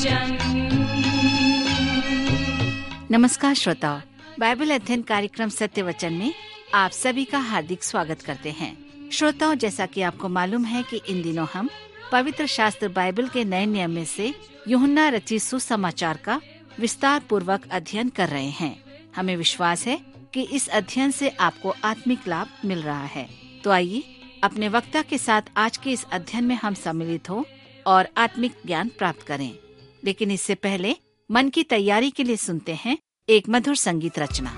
वचन। नमस्कार श्रोताओ, बाइबल अध्ययन कार्यक्रम सत्य वचन में आप सभी का हार्दिक स्वागत करते हैं। श्रोताओं, जैसा कि आपको मालूम है कि इन दिनों हम पवित्र शास्त्र बाइबल के नए नियम में से यूहन्ना रचित सुसमाचार का विस्तार पूर्वक अध्ययन कर रहे हैं। हमें विश्वास है कि इस अध्ययन से आपको आत्मिक लाभ मिल रहा है। तो आइए अपने वक्ता के साथ आज के इस अध्ययन में हम सम्मिलित हो और आत्मिक ज्ञान प्राप्त करें। लेकिन इससे पहले मन की तैयारी के लिए सुनते हैं एक मधुर संगीत रचना।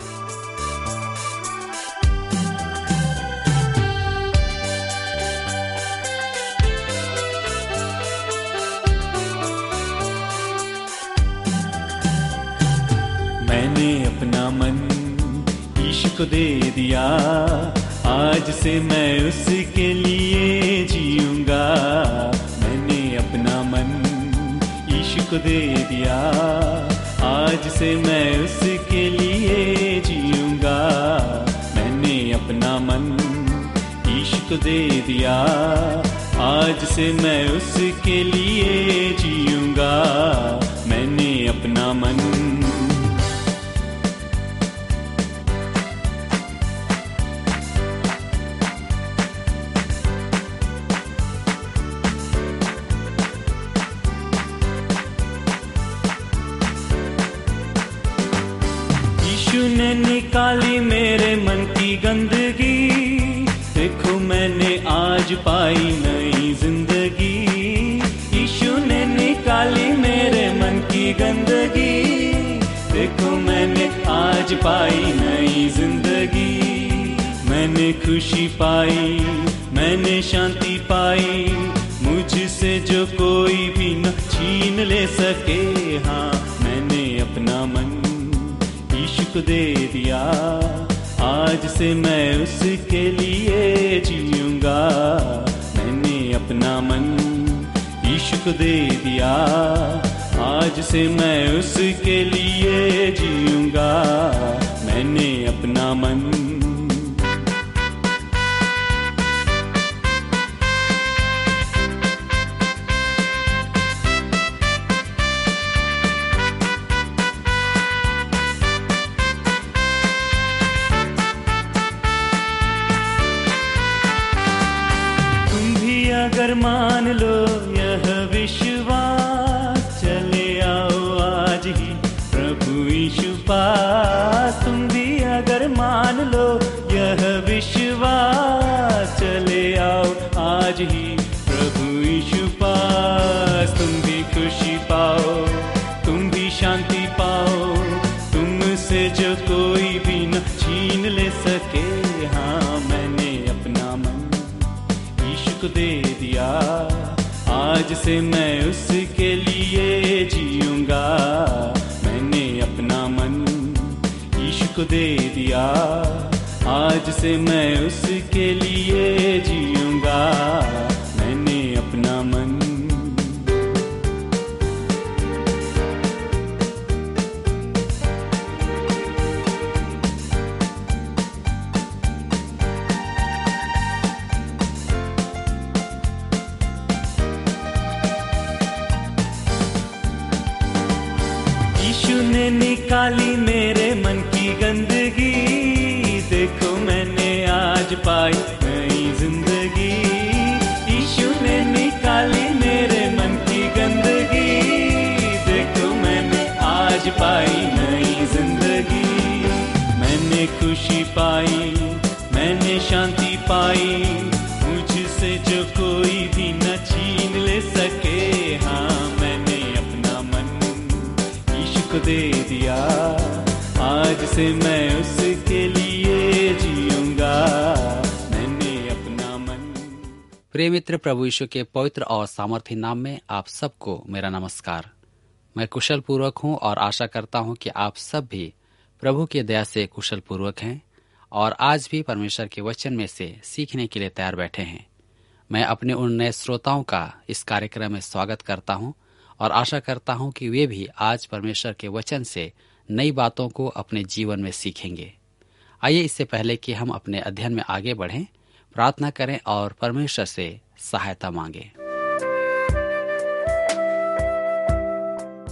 मैंने अपना मन यीशु को दे दिया, आज से मैं उसके लिए जीऊंगा। मैंने अपना मन यीशु को दे दिया, आज से मैं उसके लिए जीऊंगा। मैंने अपना मन यीशु को दे दिया, आज से मैं उसके लिए जीऊंगा। मैंने अपना मन ने निकाली मेरे मन की गंदगी, देखो मैंने आज पाई नई जिंदगी। यीशु ने निकाली मेरे मन की गंदगी, देखो मैंने आज पाई नई जिंदगी। मैंने खुशी पाई, मैंने शांति पाई, मुझसे जो कोई भी न छीन ले सके। हाँ, मैंने अपना मन को दे दिया, आज से मैं उसके लिए जीऊंगा। मैंने अपना मन यीशु को दे दिया, आज से मैं उसके लिए जीऊंगा। मैंने अपना मन अगर मान लो यह विश्वास, चले आओ आज ही प्रभु यीशु पास। तुम भी अगर मान लो यह विश्वास, चले आओ आज ही प्रभु यीशु पास। तुम भी खुशी पाओ, तुम भी शांति पाओ, तुमसे जो कोई भी न छीन ले सके। हाँ, मैंने अपना मन को दे दिया, आज से मैं उसके लिए जीऊंगा। मैंने अपना मन यीशु को दे दिया, आज से मैं उसके लिए जीऊंगा। मैंने अपना मन ने निकाली मेरे मन की गंदगी, देखो मैंने आज पाई नई जिंदगी। यीशु ने निकाली मेरे मन की गंदगी, देखो मैंने आज पाई नई जिंदगी। मैंने खुशी पाई, मैंने शांति पाई, मुझसे जो कोई भी न छीन ले सके। हाँ, मैंने अपना मन को दे दिया, आज से मैं उसके लिए जीऊंगा। मैंने अपना मन। प्रिय मित्र, प्रभु यीशु के पवित्र और सामर्थी नाम में आप सबको मेरा नमस्कार। मैं कुशल पूर्वक हूँ और आशा करता हूँ कि आप सब भी प्रभु की दया से कुशल पूर्वक हैं और आज भी परमेश्वर के वचन में से सीखने के लिए तैयार बैठे हैं। मैं अपने उन नए श्रोताओं का इस कार्यक्रम में स्वागत करता हूं और आशा करता हूं कि वे भी आज परमेश्वर के वचन से नई बातों को अपने जीवन में सीखेंगे। आइए इससे पहले कि हम अपने अध्ययन में आगे बढ़ें, प्रार्थना करें और परमेश्वर से सहायता मांगें।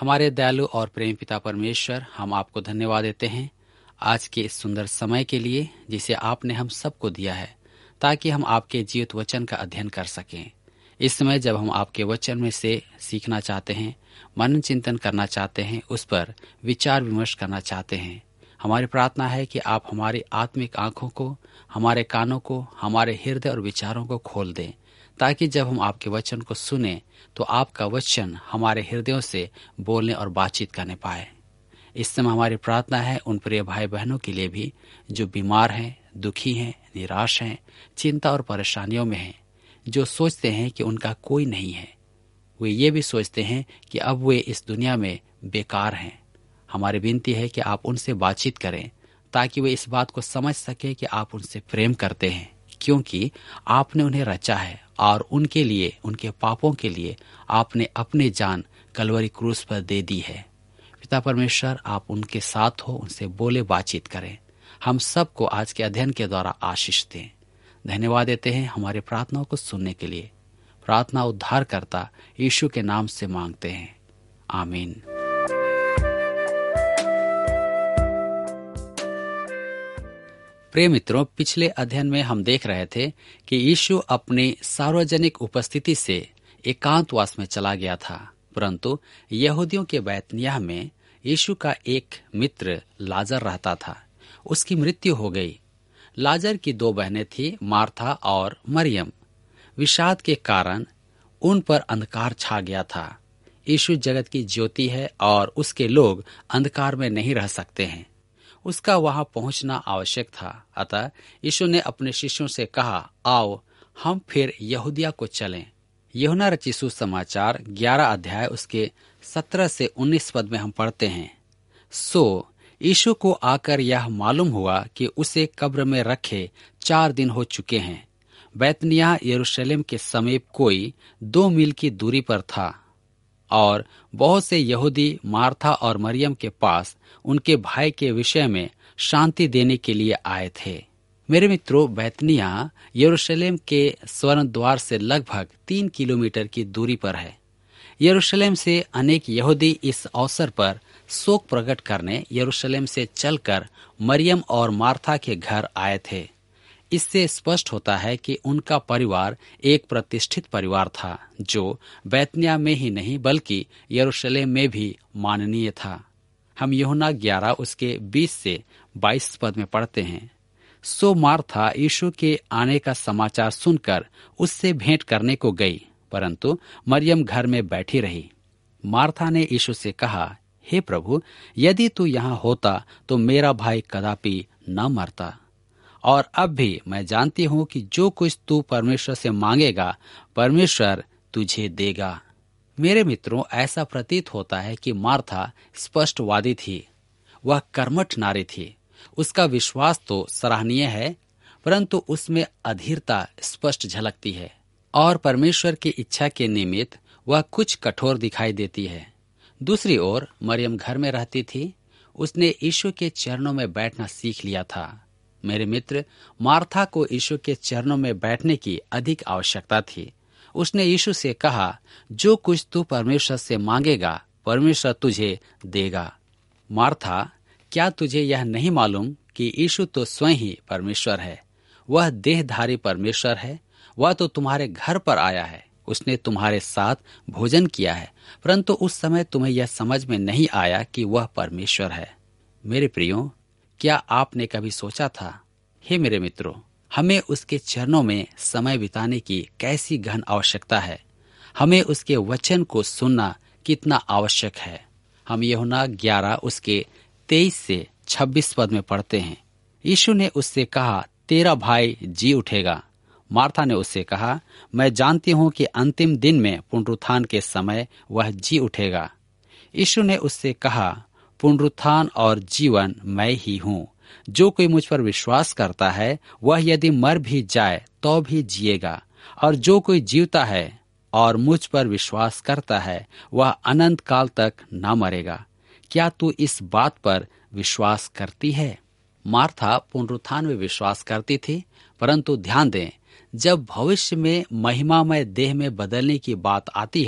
हमारे दयालु और प्रेम पिता परमेश्वर, हम आपको धन्यवाद देते हैं आज के इस सुंदर समय के लिए जिसे आपने हम सबको दिया है, ताकि हम आपके जीवित वचन का अध्ययन कर सकें। इस समय जब हम आपके वचन में से सीखना चाहते हैं, मनन चिंतन करना चाहते हैं, उस पर विचार विमर्श करना चाहते हैं, हमारी प्रार्थना है कि आप हमारी आत्मिक आंखों को, हमारे कानों को, हमारे हृदय और विचारों को खोल दें, ताकि जब हम आपके वचन को सुने तो आपका वचन हमारे हृदयों से बोलने और बातचीत करने पाए। इस समय हमारी प्रार्थना है उन प्रिय भाई बहनों के लिए भी जो बीमार हैं, दुखी हैं, निराश हैं, चिंता और परेशानियों में हैं, जो सोचते हैं कि उनका कोई नहीं है। वे ये भी सोचते हैं कि अब वे इस दुनिया में बेकार हैं। हमारी विनती है कि आप उनसे बातचीत करें, ताकि वे इस बात को समझ सके कि आप उनसे प्रेम करते हैं, क्योंकि आपने उन्हें रचा है और उनके लिए, उनके पापों के लिए आपने अपनी जान कलवरी क्रूस पर दे दी है। पिता परमेश्वर, आप उनके साथ हो, उनसे बोले, बातचीत करें। हम सबको आज के अध्ययन के द्वारा आशीष दें। धन्यवाद देते हैं हमारी प्रार्थनाओं को सुनने के लिए। प्रार्थना उद्धारकर्ता यीशु के नाम से मांगते हैं, आमीन। प्रिय मित्रों, पिछले अध्ययन में हम देख रहे थे कि यीशु अपनी सार्वजनिक उपस्थिति से एकांतवास में चला गया था, परंतु यहूदियों के बैतनिय्याह में यीशु का एक मित्र लाजर रहता था। उसकी मृत्यु हो गई। लाजर की 2 बहनें थी, मार्था और मरियम। विषाद के कारण उन पर अंधकार छा गया था। यीशु जगत की ज्योति है और उसके लोग अंधकार में नहीं रह सकते हैं। उसका वहां पहुंचना आवश्यक था। अतः यीशु ने अपने शिष्यों से कहा, आओ हम फिर यहूदिया को चलें। यूहन्ना रचित सुसमाचार 11 अध्याय उसके 17 से 19 पद में हम पढ़ते हैं, सो यीशु को आकर यह मालूम हुआ कि उसे कब्र में रखे 4 दिन हो चुके हैं। बैतनिय्याह यरूशलेम के समीप कोई 2 मील की दूरी पर था और बहुत से यहूदी मार्था और मरियम के पास उनके भाई के विषय में शांति देने के लिए आए थे। मेरे मित्रों, बैतनिय्याह यरूशलेम के स्वर्ण द्वार से लगभग 3 किलोमीटर की दूरी पर है। यरूशलेम से अनेक यहूदी इस अवसर पर शोक प्रकट करने यरूशलेम से चलकर मरियम और मार्था के घर आए थे। इससे स्पष्ट होता है कि उनका परिवार एक प्रतिष्ठित परिवार था, जो बैतनिय्याह में ही नहीं बल्कि यरूशलेम में भी माननीय था। हम यूहन्ना 11 उसके 20 से 22 पद में पढ़ते हैं, सो मार्था यीशु के आने का समाचार सुनकर उससे भेंट करने को गई, परंतु मरियम घर में बैठी रही। मार्था ने यीशु से कहा, हे प्रभु, यदि तू यहाँ होता तो मेरा भाई कदापि न मरता। और अब भी मैं जानती हूँ कि जो कुछ तू परमेश्वर से मांगेगा परमेश्वर तुझे देगा। मेरे मित्रों, ऐसा प्रतीत होता है कि मार्था स्पष्टवादी थी। वह कर्मठ नारी थी। उसका विश्वास तो सराहनीय है, परंतु उसमें अधीरता स्पष्ट झलकती है और परमेश्वर की इच्छा के निमित्त वह कुछ कठोर दिखाई देती है। दूसरी ओर मरियम घर में रहती थी। उसने यीशु के चरणों में बैठना सीख लिया था। मेरे मित्र, मार्था को यीशु के चरणों में बैठने की अधिक आवश्यकता थी। उसने यीशु से कहा, जो कुछ तू परमेश्वर से मांगेगा परमेश्वर तुझे देगा। मार्था, क्या तुझे यह नहीं मालूम कि यीशु तो स्वयं ही परमेश्वर है? वह देहधारी परमेश्वर है। वह तो तुम्हारे घर पर आया है। उसने तुम्हारे साथ भोजन किया है, परंतु उस समय तुम्हें यह समझ में नहीं आया कि वह परमेश्वर है। मेरे प्रियो, क्या आपने कभी सोचा था, हे मेरे मित्रों, हमें उसके चरणों में समय बिताने की कैसी गहन आवश्यकता है। हमें उसके वचन को सुनना कितना आवश्यक है। हम यूहन्ना 11 उसके 23 से 26 पद में पढ़ते हैं, यीशु ने उससे कहा, तेरा भाई जी उठेगा। मार्था ने उससे कहा, मैं जानती हूँ कि अंतिम दिन में पुनरुत्थान के समय वह जी उठेगा। यीशु ने उससे कहा, पुनरुत्थान और जीवन मैं ही हूँ। जो कोई मुझ पर विश्वास करता है वह यदि मर भी जाए तो भी जिएगा, और जो कोई जीवता है और मुझ पर विश्वास करता है वह अनंत काल तक न मरेगा। क्या तू इस बात पर विश्वास करती है? मार्था पुनरुत्थान में विश्वास करती थी, परंतु ध्यान दें, जब भविष्य में महिमामय देह में बदलने की बात आती है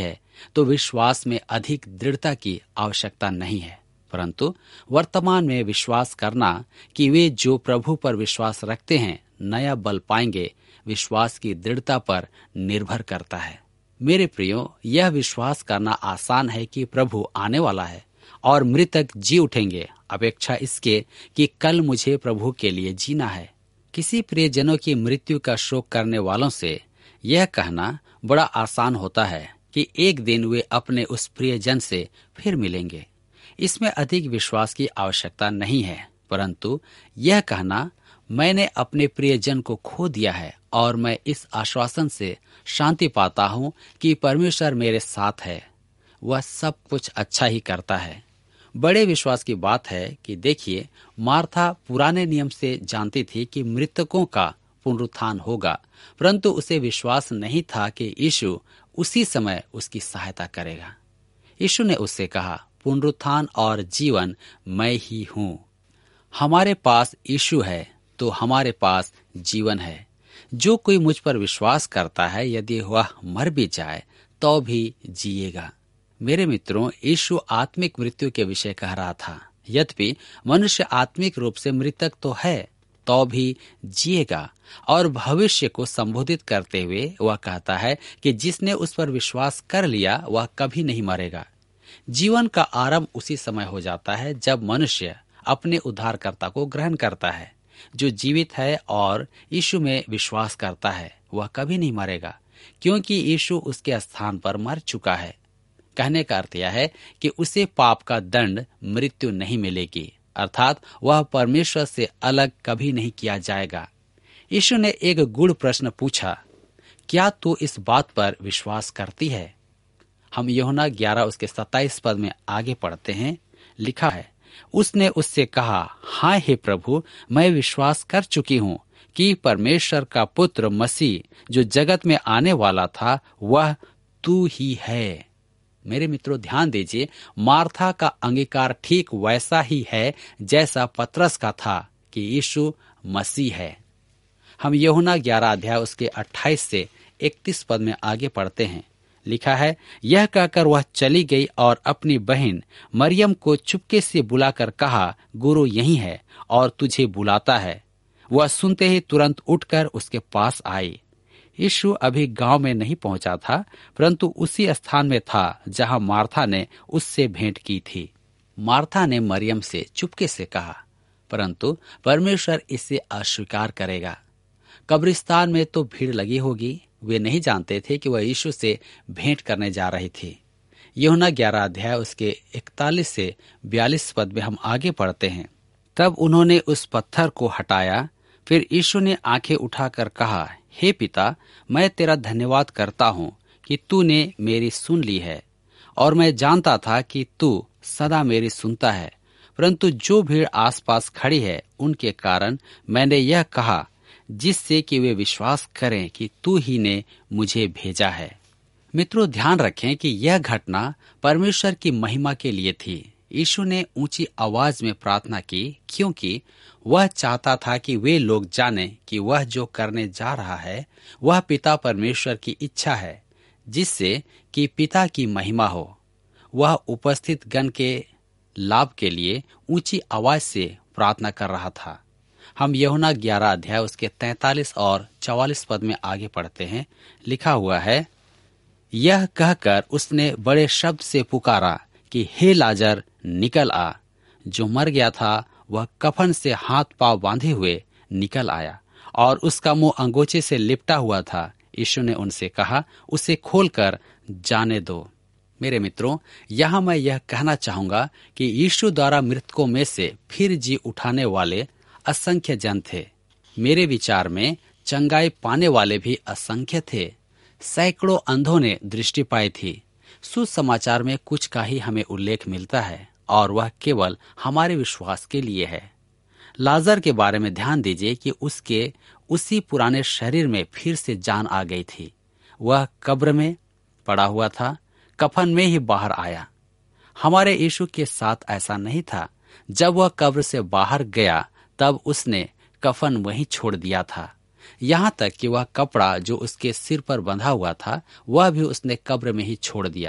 तो विश्वास में अधिक दृढ़ता की आवश्यकता नहीं है, परंतु वर्तमान में विश्वास करना कि वे जो प्रभु पर विश्वास रखते हैं नया बल पाएंगे, विश्वास की दृढ़ता पर निर्भर करता है। मेरे प्रियो, यह विश्वास करना आसान है कि प्रभु आने वाला है और मृतक जी उठेंगे, अपेक्षा इसके कि कल मुझे प्रभु के लिए जीना है। किसी प्रियजनों की मृत्यु का शोक करने वालों से यह कहना बड़ा आसान होता है कि एक दिन वे अपने उस प्रियजन से फिर मिलेंगे। इसमें अधिक विश्वास की आवश्यकता नहीं है, परंतु यह कहना मैंने अपने प्रियजन को खो दिया है और मैं इस आश्वासन से शांति पाता हूं कि परमेश्वर मेरे साथ है, वह सब कुछ अच्छा ही करता है। बड़े विश्वास की बात है कि देखिए, मार्था पुराने नियम से जानती थी कि मृतकों का पुनरुत्थान होगा, परंतु उसे विश्वास नहीं था कि यीशु उसी समय उसकी सहायता करेगा। यीशु ने उससे कहा, पुनरुत्थान और जीवन मैं ही हूं। हमारे पास यीशु है तो हमारे पास जीवन है। जो कोई मुझ पर विश्वास करता है, यदि वह मर भी जाए तो भी जिएगा। मेरे मित्रों, यीशु आत्मिक मृत्यु के विषय कह रहा था। यद्यपि मनुष्य आत्मिक रूप से मृतक तो है, तो भी जिएगा। और भविष्य को संबोधित करते हुए वह कहता है कि जिसने उस पर विश्वास कर लिया वह कभी नहीं मरेगा। जीवन का आरंभ उसी समय हो जाता है जब मनुष्य अपने उद्धारकर्ता को ग्रहण करता है। जो जीवित है और यीशु में विश्वास करता है वह कभी नहीं मरेगा, क्योंकि यीशु उसके स्थान पर मर चुका है। कहने का अर्थ यह है कि उसे पाप का दंड मृत्यु नहीं मिलेगी, अर्थात वह परमेश्वर से अलग कभी नहीं किया जाएगा। यीशु ने एक गूढ़ प्रश्न पूछा, क्या तू इस बात पर विश्वास करती है? हम यूहन्ना 11 उसके 27 पद में आगे पढ़ते हैं। लिखा है, उसने उससे कहा, हाँ हे प्रभु, मैं विश्वास कर चुकी हूँ कि परमेश्वर का पुत्र मसीह जो जगत में आने वाला था वह तू ही है। मेरे मित्रों, ध्यान दीजिए, मार्था का अंगीकार ठीक वैसा ही है जैसा पतरस का था कि यीशु मसीह है। हम यूहन्ना 11 अध्याय उसके 28 से 31 पद में आगे पढ़ते हैं। लिखा है, यह कहकर वह चली गई और अपनी बहन मरियम को चुपके से बुलाकर कहा, गुरु यहीं है और तुझे बुलाता है। वह सुनते ही तुरंत उठकर उसके पास आई। यीशु अभी गांव में नहीं पहुंचा था, परंतु उसी स्थान में था जहां मार्था ने उससे भेंट की थी। मार्था ने मरियम से चुपके से कहा, परंतु परमेश्वर इसे अस्वीकार करेगा। कब्रिस्तान में तो भीड़ लगी होगी। वे नहीं जानते थे कि वह यीशु से भेंट करने जा रही थी। यूहन्ना 11 अध्याय उसके 41 से 42 पद में हम आगे पढ़ते हैं। तब उन्होंने उस पत्थर को हटाया। फिर यीशु ने आंखें उठाकर कहा, हे पिता, मैं तेरा धन्यवाद करता हूँ कि तूने मेरी सुन ली है, और मैं जानता था कि तू सदा मेरी सुनता है, परंतु जो भीड़ आसपास खड़ी है उनके कारण मैंने यह कहा, जिससे कि वे विश्वास करें कि तू ही ने मुझे भेजा है। मित्रों, ध्यान रखें कि यह घटना परमेश्वर की महिमा के लिए थी। यीशु ने ऊंची आवाज में प्रार्थना की, क्योंकि वह चाहता था कि वे लोग जाने कि वह जो करने जा रहा है वह पिता परमेश्वर की इच्छा है, जिससे कि पिता की महिमा हो। वह उपस्थित गण के लाभ के लिए ऊंची आवाज से प्रार्थना कर रहा था। हम यूहन्ना 11 अध्याय उसके 43 और 44 पद में आगे पढ़ते हैं। लिखा हुआ है, यह कहकर उसने बड़े शब्द से पुकारा कि हे लाजर, निकल आ। जो मर गया था वह कफन से हाथ पांव बांधे हुए निकल आया और उसका मुंह अंगोछे से लिपटा हुआ था। यीशु ने उनसे कहा, उसे खोलकर जाने दो। मेरे मित्रों, यहाँ मैं यह कहना चाहूंगा कि यीशु द्वारा मृतकों में से फिर जी उठाने वाले असंख्य जन थे। मेरे विचार में चंगाई पाने वाले भी असंख्य थे। सैकड़ों अंधों ने दृष्टि पाई थी। सुसमाचार में कुछ का ही हमें उल्लेख मिलता है और वह केवल हमारे विश्वास के लिए है। लाजर के बारे में ध्यान दीजिए कि उसके उसी पुराने शरीर में फिर से जान आ गई थी। वह कब्र में पड़ा हुआ था, कफन में ही बाहर आया। हमारे यीशु के साथ ऐसा नहीं था। जब वह कब्र से बाहर गया तब उसने कफन वहीं छोड़ दिया था। यहाँ तक कि वह कपड़ा जो उसके सिर पर बंधा हुआ था वह भी उसने कब्र में ही छोड़ दिया।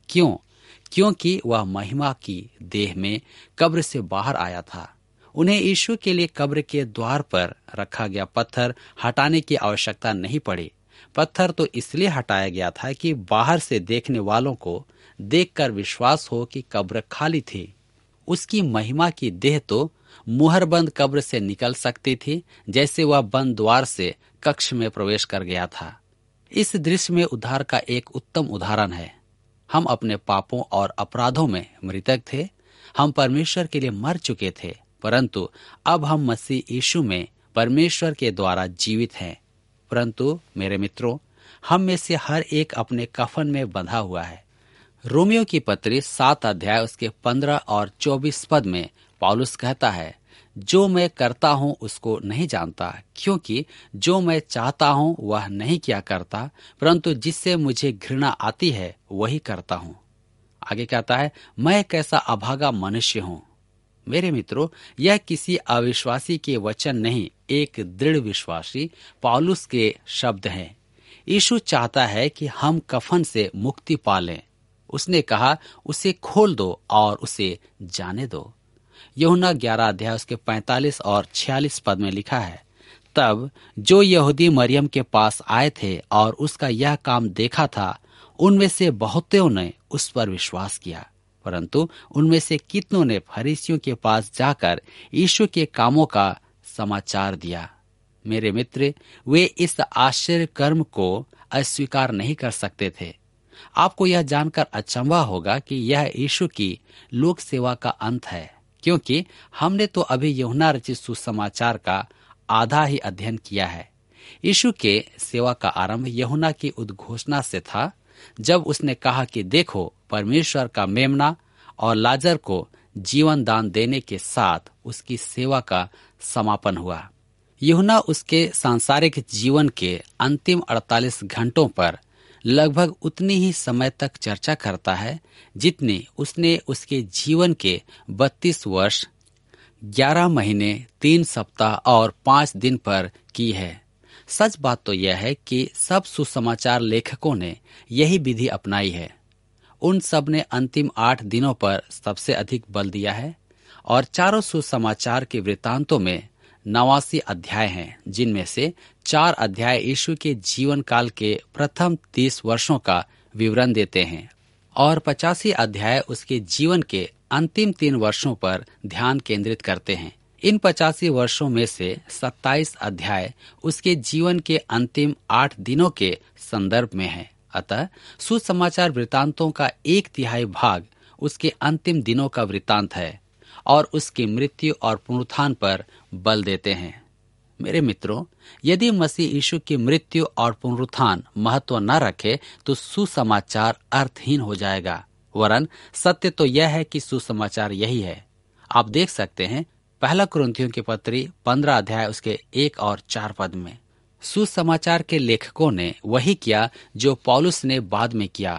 क्यों? क्योंकि वह महिमा की देह में कब्र से बाहर आया था। उन्हें यीशु के लिए कब्र के द्वार पर रखा गया पत्थर हटाने की आवश्यकता नहीं पड़ी। पत्थर तो इसलिए हटाया गया था कि बाहर से देखने वालों को देखकर विश्वास हो कि कब्र खाली थी। उसकी महिमा की देह तो मुहरबंद कब्र से निकल सकती थी, जैसे वह बंद द्वार से कक्ष में प्रवेश कर गया था। इस दृश्य में उद्धार का एक उत्तम उदाहरण है। हम अपने पापों और अपराधों में मृतक थे। हम परमेश्वर के लिए मर चुके थे, परंतु अब हम मसीह यीशु में परमेश्वर के द्वारा जीवित हैं। परंतु मेरे मित्रों, हम में से हर एक अपने कफन में बंधा हुआ है। रोमियो की पत्री 7 अध्याय उसके 15 और 24 पद में पौलुस कहता है, जो मैं करता हूँ उसको नहीं जानता, क्योंकि जो मैं चाहता हूँ वह नहीं किया करता, परंतु जिससे मुझे घृणा आती है वही करता हूँ। आगे कहता है, मैं कैसा अभागा मनुष्य हूँ। मेरे मित्रों, यह किसी अविश्वासी के वचन नहीं, एक दृढ़ विश्वासी पौलुस के शब्द हैं। यीशु चाहता है कि हम कफन से मुक्ति पालें। उसने कहा, उसे खोल दो और उसे जाने दो। यूहन्ना 11 अध्याय उसके 45 और 46 पद में लिखा है, तब जो यहूदी मरियम के पास आए थे और उसका यह काम देखा था, उनमें से बहुतों ने उस पर विश्वास किया, परंतु उनमें से कितनों ने फरीसियों के पास जाकर यीशु के कामों का समाचार दिया। मेरे मित्र, वे इस आश्चर्य कर्म को अस्वीकार नहीं कर सकते थे। आपको यह जानकर अचंभा होगा कि यह यीशु की लोक सेवा का अंत है, क्योंकि हमने तो अभी यूहन्ना रचित सुसमाचार का आधा ही अध्ययन किया है। यीशु के सेवा का आरंभ यूहन्ना की उद्घोषणा से था, जब उसने कहा कि देखो, परमेश्वर का मेमना, और लाजर को जीवन दान देने के साथ उसकी सेवा का समापन हुआ। यूहन्ना उसके सांसारिक जीवन के अंतिम 48 घंटों पर लगभग उतनी ही समय तक चर्चा करता है जितनी उसने उसके जीवन के 32 वर्ष 11 महीने 3 सप्ताह और 5 दिन पर की है। सच बात तो यह है कि सब सुसमाचार लेखकों ने यही विधि अपनाई है। उन सब ने अंतिम 8 दिनों पर सबसे अधिक बल दिया है, और चारों सुसमाचार के वृत्तांतों में 89 अध्याय हैं, जिनमें से 4 अध्याय यीशु के जीवन काल के प्रथम 30 वर्षों का विवरण देते हैं, और 85 अध्याय उसके जीवन के अंतिम 3 वर्षों पर ध्यान केंद्रित करते हैं। इन 85 वर्षों में से 27 अध्याय उसके जीवन के अंतिम 8 दिनों के संदर्भ में है। अतः सुसमाचार वृत्तांतों का 1/3 भाग उसके अंतिम दिनों का वृत्तांत है, और उसकी मृत्यु और पुनरुत्थान पर बल देते हैं। मेरे मित्रों, यदि मसीह यीशु की मृत्यु और पुनरुत्थान महत्व न रखे तो सुसमाचार अर्थहीन हो जाएगा। वरन सत्य तो यह है कि सुसमाचार यही है। आप देख सकते हैं 1 कुरिन्थियों की पत्री 15 अध्याय उसके 1 और 4 पद में सुसमाचार के लेखकों ने वही किया जो पौलुस ने बाद में किया।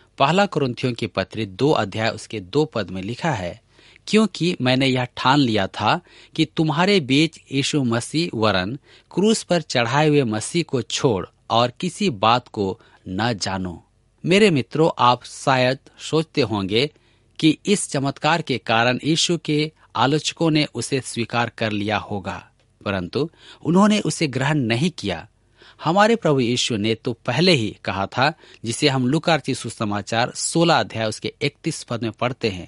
1 कुरिन्थियों की पत्री 2 अध्याय उसके 2 पद में लिखा है, क्योंकि मैंने यह ठान लिया था कि तुम्हारे बीच यीशु मसीह वरन क्रूस पर चढ़ाए हुए मसीह को छोड़ और किसी बात को न जानो। मेरे मित्रों, आप शायद सोचते होंगे कि इस चमत्कार के कारण यीशु के आलोचकों ने उसे स्वीकार कर लिया होगा, परंतु उन्होंने उसे ग्रहण नहीं किया। हमारे प्रभु यीशु ने तो पहले ही कहा था, जिसे हम लूका रचित सुसमाचार 16 अध्याय उसके 31 पद में पढ़ते हैं,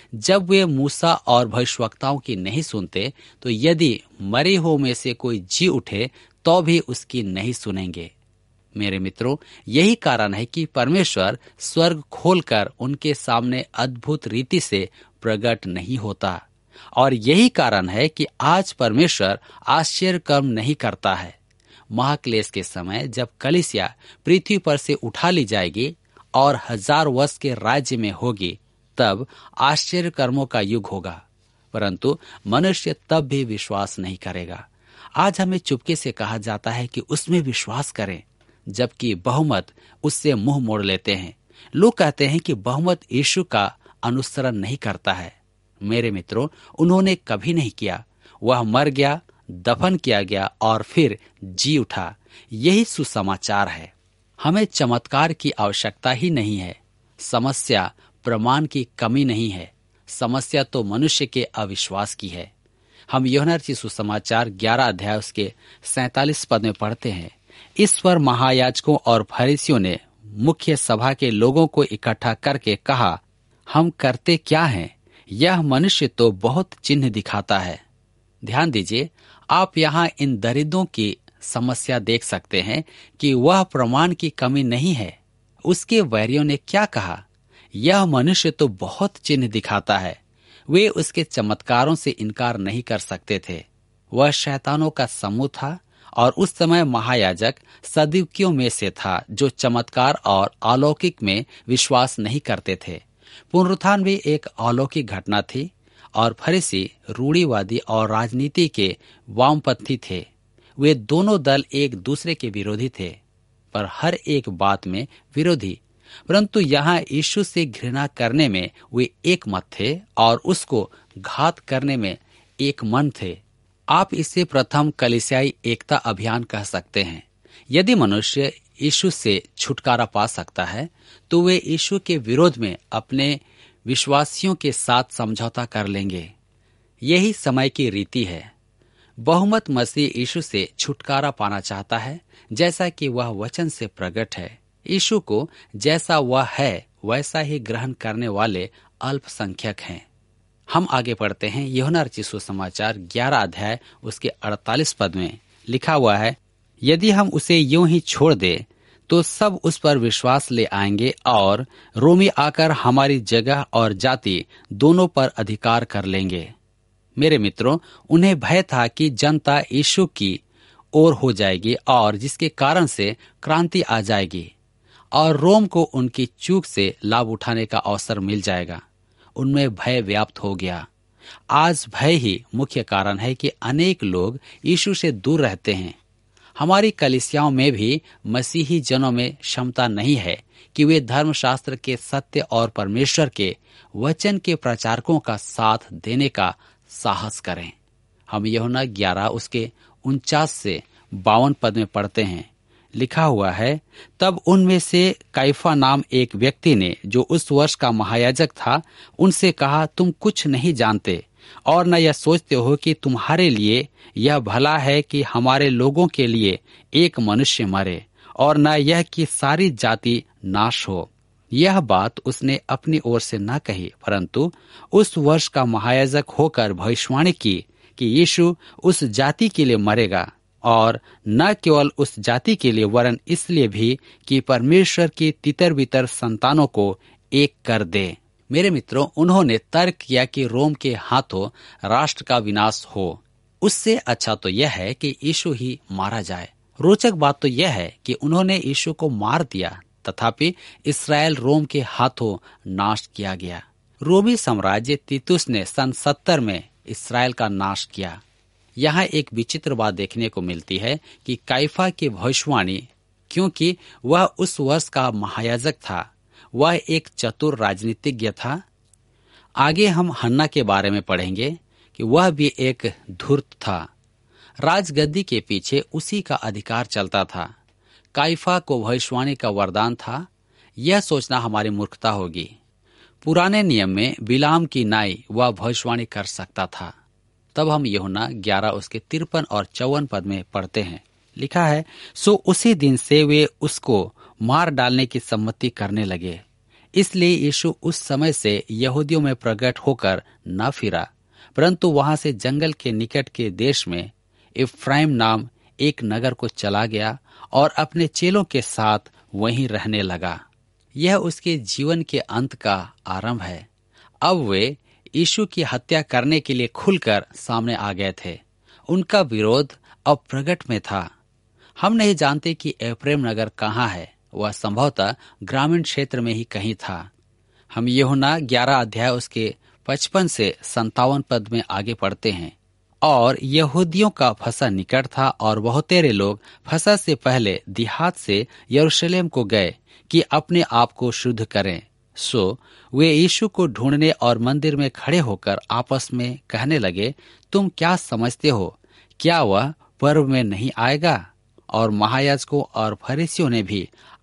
जब वे मूसा और भविष्यवक्ताओं की नहीं सुनते तो यदि मरे हुओं में से कोई जी उठे तो भी उसकी नहीं सुनेंगे। मेरे मित्रों, यही कारण है कि परमेश्वर स्वर्ग खोलकर उनके सामने अद्भुत रीति से प्रकट नहीं होता, और यही कारण है कि आज परमेश्वर आश्चर्य कर्म नहीं करता है। महाक्लेश के समय जब कलीसिया पृथ्वी पर से उठा ली जाएगी और 1000 वर्ष के राज्य में होगी, तब आश्चर्य कर्मों का युग होगा, परंतु मनुष्य तब भी विश्वास नहीं करेगा। आज हमें चुपके से कहा जाता है कि उसमें विश्वास करें, जबकि बहुमत उससे मुंह मोड़ लेते हैं। लोग कहते हैं कि बहुमत यीशु का अनुसरण नहीं करता है। मेरे मित्रों, उन्होंने कभी नहीं किया। वह मर गया, दफन किया गया और फिर जी उठा। यही सुसमाचार है। हमें चमत्कार की आवश्यकता ही नहीं है। समस्या प्रमाण की कमी नहीं है, समस्या तो मनुष्य के अविश्वास की है। हम यूहन्ना रचित सुसमाचार 11 अध्याय उसके 47 पद में पढ़ते हैं, इस पर महायाजकों और फरीसियों ने मुख्य सभा के लोगों को इकट्ठा करके कहा, हम करते क्या हैं? यह मनुष्य तो बहुत चिन्ह दिखाता है। ध्यान दीजिए, आप यहाँ इन दरिद्रों की समस्या देख सकते हैं कि वह प्रमाण की कमी नहीं है। उसके वैरियों ने क्या कहा? यह मनुष्य तो बहुत चिन्ह दिखाता है। वे उसके चमत्कारों से इनकार नहीं कर सकते थे। वह शैतानों का समूह था और उस समय महायाजक सदुकियों में से था जो चमत्कार और अलौकिक में विश्वास नहीं करते थे। पुनरुत्थान भी एक अलौकिक घटना थी और फरीसी रूढ़िवादी और राजनीति के वामपंथी थे। वे दोनों दल एक दूसरे के विरोधी थे, पर हर एक बात में विरोधी। परंतु यहाँ यीशु से घृणा करने में वे एक मत थे और उसको घात करने में एक मन थे। आप इसे प्रथम कलीसियाई एकता अभियान कह सकते हैं। यदि मनुष्य यीशु से छुटकारा पा सकता है तो वे यीशु के विरोध में अपने विश्वासियों के साथ समझौता कर लेंगे। यही समय की रीति है। बहुमत मसीह यीशु से छुटकारा पाना चाहता है, जैसा कि वह वचन से प्रकट है। यीशु को जैसा वह है वैसा ही ग्रहण करने वाले अल्पसंख्यक हैं। हम आगे पढ़ते हैं। यूहन्ना रचित सुसमाचार 11 अध्याय उसके 48 पद में लिखा हुआ है, यदि हम उसे यूं ही छोड़ दे तो सब उस पर विश्वास ले आएंगे और रोमी आकर हमारी जगह और जाति दोनों पर अधिकार कर लेंगे। मेरे मित्रों, उन्हें भय था कि जनता यीशु की ओर हो जाएगी और जिसके कारण से क्रांति आ जाएगी और रोम को उनकी चूक से लाभ उठाने का अवसर मिल जाएगा। उनमें भय व्याप्त हो गया। आज भय ही मुख्य कारण है कि अनेक लोग यीशु से दूर रहते हैं। हमारी कलीसियाओं में भी मसीही जनों में क्षमता नहीं है कि वे धर्मशास्त्र के सत्य और परमेश्वर के वचन के प्रचारकों का साथ देने का साहस करें। हम यूहन्ना 11 उसके 49 से 52 पद में पढ़ते हैं, लिखा हुआ है, तब उनमें से काइफा नाम एक व्यक्ति ने, जो उस वर्ष का महायाजक था, उनसे कहा, तुम कुछ नहीं जानते और न यह सोचते हो कि तुम्हारे लिए यह भला है कि हमारे लोगों के लिए एक मनुष्य मरे और न यह कि सारी जाति नाश हो। यह बात उसने अपनी ओर से न कही, परंतु उस वर्ष का महायाजक होकर भविष्यवाणी की कि यीशु उस जाति के लिए मरेगा और न केवल उस जाति के लिए वरन इसलिए भी कि परमेश्वर की तितर बितर संतानों को एक कर दे। मेरे मित्रों, उन्होंने तर्क किया कि रोम के हाथों राष्ट्र का विनाश हो। उससे अच्छा तो यह है कि यीशु ही मारा जाए। रोचक बात तो यह है कि उन्होंने यीशु को मार दिया, तथापि इस्राएल रोम के हाथों नाश किया गया। रोमी साम्राज्य तीतुस ने सन 70 में इस्राएल का नाश किया। यहाँ एक विचित्र बात देखने को मिलती है कि काइफा की भविष्यवाणी, क्योंकि वह उस वर्ष का महायाजक था, वह एक चतुर राजनीतिज्ञ था। आगे हम हन्ना के बारे में पढ़ेंगे कि वह भी एक धूर्त था। राजगद्दी के पीछे उसी का अधिकार चलता था। काइफा को भविष्यवाणी का वरदान था। यह सोचना हमारी मूर्खता होगी। पुराने नियम में बिलाम की नाई वह भविष्यवाणी कर सकता था। तब हम यूहन्ना 11 उसके 53 और 54 पद में पढ़ते हैं, लिखा है, सो उसी दिन से वे उसको मार डालने की सम्मति करने लगे। इसलिए यीशु उस समय से यहूदियों में प्रकट होकर न फिरा, परंतु वहां से जंगल के निकट के देश में इफ्राइम नाम एक नगर को चला गया और अपने चेलों के साथ वहीं रहने लगा। यह उसके जीवन के अंत का आरंभ है। अब वे यीशु की हत्या करने के लिए खुलकर सामने आ गए थे। उनका विरोध अब प्रकट में था। हम नहीं जानते कि एफ्रेम नगर कहाँ है। वह संभवतः ग्रामीण क्षेत्र में ही कहीं था। हम यूहन्ना 11 अध्याय उसके 55 से 57 पद में आगे पढ़ते हैं, और यहूदियों का फसह निकट था और बहुतेरे लोग फसह से पहले देहात से यरूशलेम को गए कि अपने आप को शुद्ध करें। सो वे यीशु को ढूंढने और मंदिर में खड़े होकर आपस में कहने लगे, तुम क्या समझते हो, क्या वह पर्व में नहीं आएगा? और महायाजकों और फरीसियों ने भी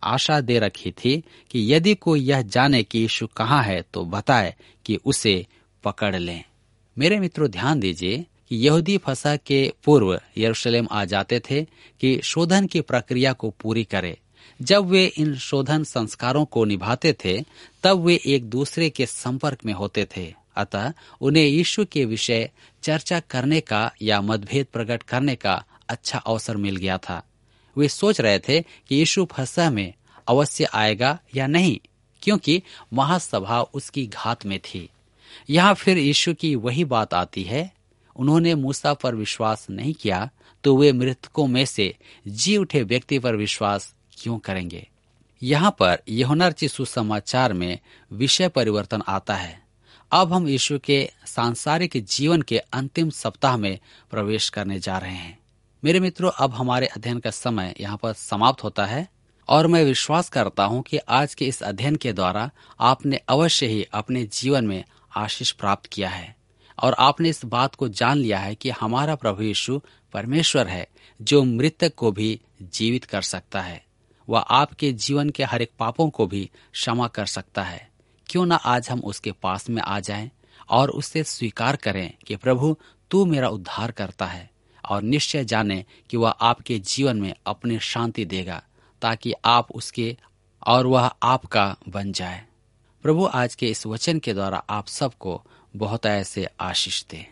आशा दे रखी थी कि यदि कोई यह जाने कि यीशु कहाँ है तो बताए कि उसे पकड़ लें। मेरे मित्रों, ध्यान दीजिए कि यहूदी फसह के पूर्व यरूशलेम आ जाते थे कि शोधन की प्रक्रिया को पूरी करे। जब वे इन शोधन संस्कारों को निभाते थे तब वे एक दूसरे के संपर्क में होते थे। अतः उन्हें यीशु के विषय चर्चा करने का या मतभेद प्रकट करने का अच्छा अवसर मिल गया था। वे सोच रहे थे कि यीशु फसह में अवश्य आएगा या नहीं, क्योंकि महासभा उसकी घात में थी। यहाँ फिर यीशु की वही बात आती है। उन्होंने मूसा पर विश्वास नहीं किया तो वे मृतकों में से जी उठे व्यक्ति पर विश्वास क्यों करेंगे। यहाँ पर यूहन्ना रचित सुसमाचार में विषय परिवर्तन आता है। अब हम यीशु के सांसारिक जीवन के अंतिम सप्ताह में प्रवेश करने जा रहे हैं। मेरे मित्रों, अब हमारे अध्ययन का समय यहाँ पर समाप्त होता है और मैं विश्वास करता हूँ कि आज के इस अध्ययन के द्वारा आपने अवश्य ही अपने जीवन में आशीष प्राप्त किया है और आपने इस बात को जान लिया है कि हमारा प्रभु यीशु परमेश्वर है जो मृतक को भी जीवित कर सकता है। वह आपके जीवन के हर एक पापों को भी क्षमा कर सकता है। क्यों ना आज हम उसके पास में आ जाएं और उससे स्वीकार करें कि प्रभु तू मेरा उद्धार करता है, और निश्चय जाने कि वह आपके जीवन में अपनी शांति देगा ताकि आप उसके और वह आपका बन जाए। प्रभु आज के इस वचन के द्वारा आप सबको बहुत ऐसे आशीष दे।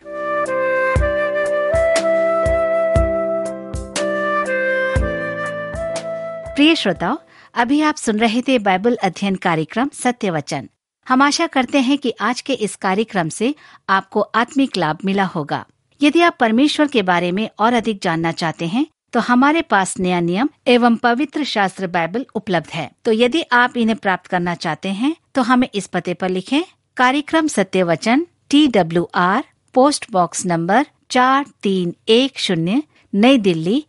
प्रिय श्रोताओ, अभी आप सुन रहे थे बाइबल अध्ययन कार्यक्रम सत्य वचन। हम आशा करते हैं कि आज के इस कार्यक्रम से आपको आत्मिक लाभ मिला होगा। यदि आप परमेश्वर के बारे में और अधिक जानना चाहते हैं तो हमारे पास नया नियम एवं पवित्र शास्त्र बाइबल उपलब्ध है। तो यदि आप इन्हें प्राप्त करना चाहते हैं तो हमें इस पते पर लिखें। कार्यक्रम Satya Vachan, TWR, post box number 4310, नई दिल्ली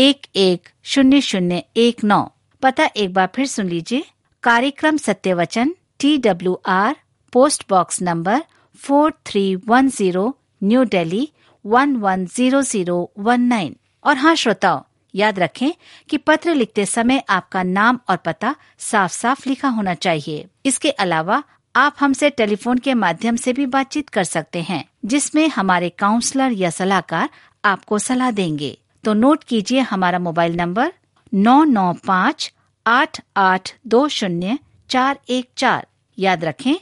110019। पता एक बार फिर सुन लीजिए। कार्यक्रम Satya Vachan, TWR, post box number 4310, New Delhi 110019। और हाँ श्रोताओ, याद रखें कि पत्र लिखते समय आपका नाम और पता साफ साफ लिखा होना चाहिए। इसके अलावा आप हमसे टेलीफोन के माध्यम से भी बातचीत कर सकते हैं, जिसमें हमारे काउंसलर या सलाहकार आपको सलाह देंगे। तो नोट कीजिए हमारा मोबाइल नंबर 9958820414। याद रखें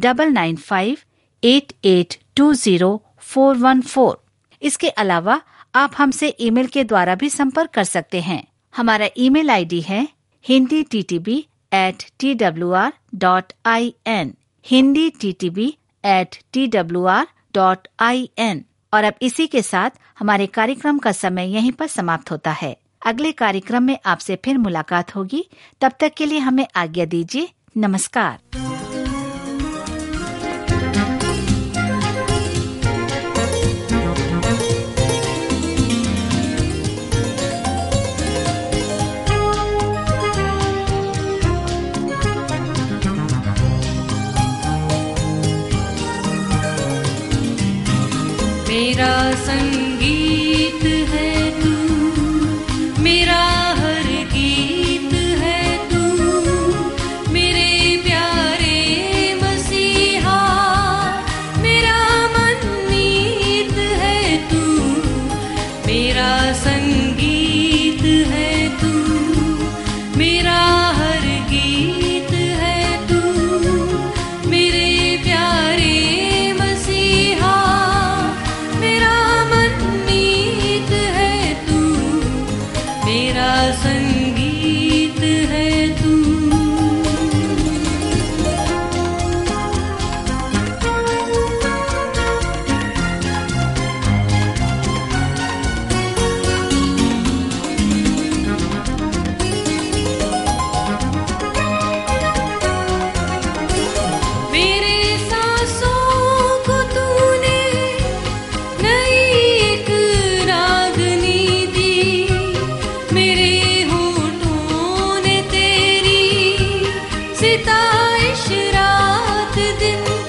9958820414। इसके अलावा आप हमसे ईमेल के द्वारा भी संपर्क कर सकते हैं। हमारा ईमेल आईडी है hinditb@twr.in, hinditb@twr.in। और अब इसी के साथ हमारे कार्यक्रम का समय यहीं पर समाप्त होता है। अगले कार्यक्रम में आपसे फिर मुलाकात होगी। तब तक के लिए हमें आज्ञा दीजिए। नमस्कार। मेरा संगीत है तू, मेरा हर गीत है तू, मेरे प्यारे मसीहा, मेरा मनमीत है तू। मेरा संगीत है तू, मेरा हर गीत है तू, मेरे प्यारे मसीहा, मेरा मनमीत है तू, मेरा संगीत है तू। मेरे सांसों को तूने नई एक रागनी दी, मेरे होठों ने तेरी सिताइश रात दिन